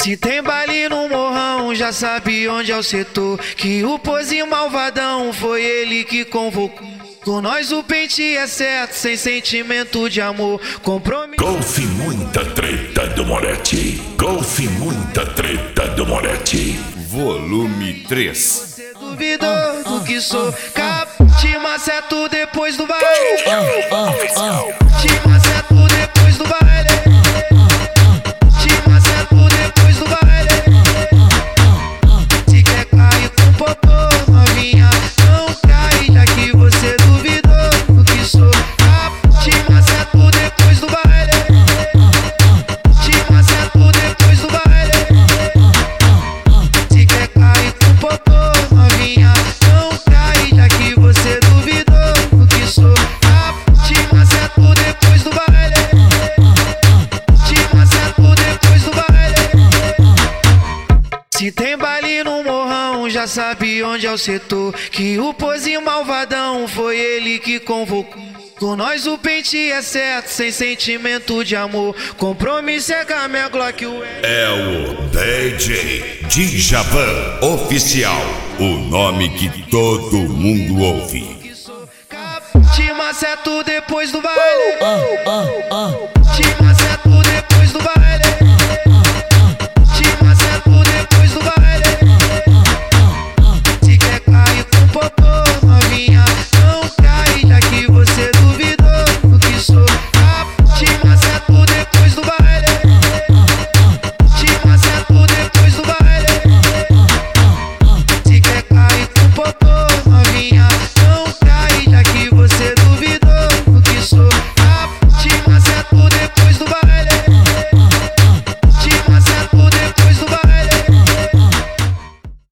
Se tem baile no morrão, já sabe onde é o setor. Que o pozinho malvadão foi ele que convocou. Com nós o pente é certo, sem sentimento de amor. Compromisso. Golfe muita treta do Moretti. Golfe muita treta do Moretti. Volume 3. Você duvidou do que sou capaz. Te maceto depois do baile. Te maceto depois do baile. Te maceto depois do baile. Se quer cair com popô, novinha, não cai, já que você duvidou do que sou capaz. Te maceto depois do baile. Te maceto depois do baile. Se quer cair com popô, novinha, não cai, já que você duvidou do que sou capaz. Te maceto depois do baile. Te maceto depois do baile. Se tem baile no morrão, já sabe onde é o setor. Que o pozinho malvadão foi ele que convocou. Com nós o pente é certo, sem sentimento de amor. Compromisso é com a minha Glock. É o DJ Djavan Oficial, o nome que todo mundo ouve. Te maceto depois do baile.